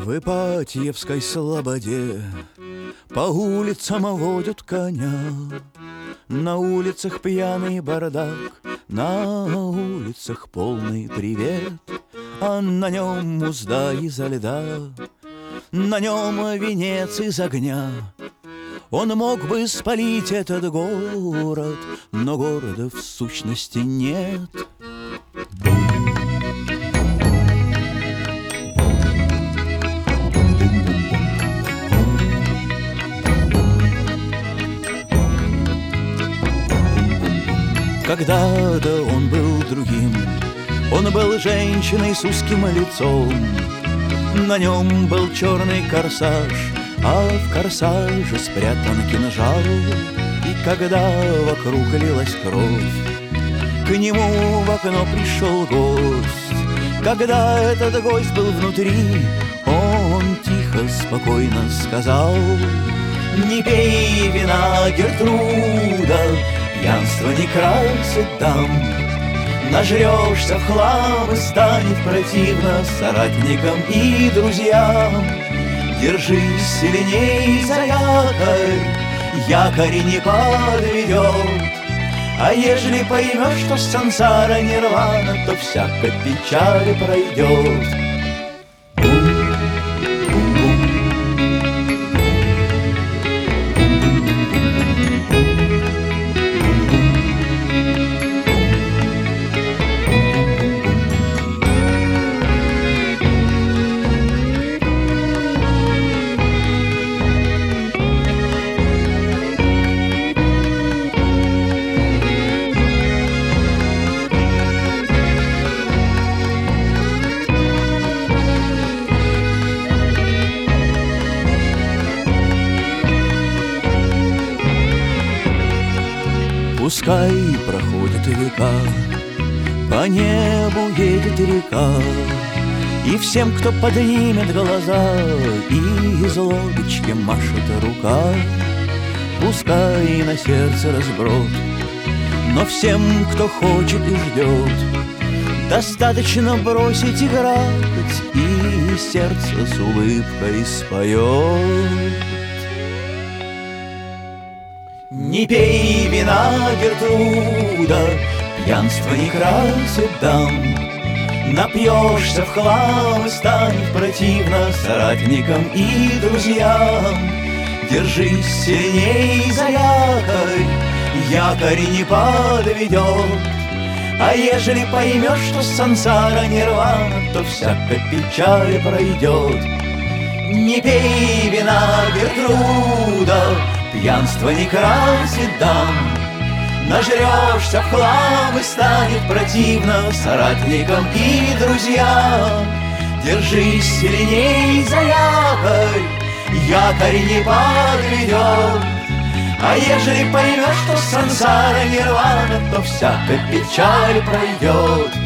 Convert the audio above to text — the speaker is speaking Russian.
В Ипатьевской слободе по улицам водят коня. На улицах пьяный бардак, на улицах полный привет, а на нем узда изо льда, на нем венец из огня. Он мог бы спалить этот город, но города в сущности нет. Когда-то он был другим, он был женщиной с узким лицом. На нем был черный корсаж, а в корсаже спрятан кинжал. И когда вокруг лилась кровь, к нему в окно пришел гость. Когда этот гость был внутри, он тихо, спокойно сказал: «Не пей вина, Гертруда, пьянство не красит дам. Нажрешься в хлам и станет противно соратникам и друзьям. Держись сильней за якорь, якорь не подведет. А ежели поймешь, что сансара нирвана, то всякая печаль пройдет». Пускай проходят века, по небу едет река, и всем, кто поднимет глаза, и из лодочки машет рука. Пускай на сердце разброд, но всем, кто хочет и ждет, достаточно бросить играть, и сердце с улыбкой споет. Не пей вина, Гертруда, пьянство не красит дам. Напьешься в хлам и станет противно соратникам и друзьям. Держись сильней за якорь, якорь не подведет. А ежели поймешь, что сансара нирвана, то всякая печаль пройдет. Не пей вина, Гертруда, пьянство не красит дам. Нажрешься в хлам и станет противно соратникам и друзьям. Держись сильней за якорь, якорь не подведет. А ежели поймешь, что сансара нирвана, то всякая печаль пройдет.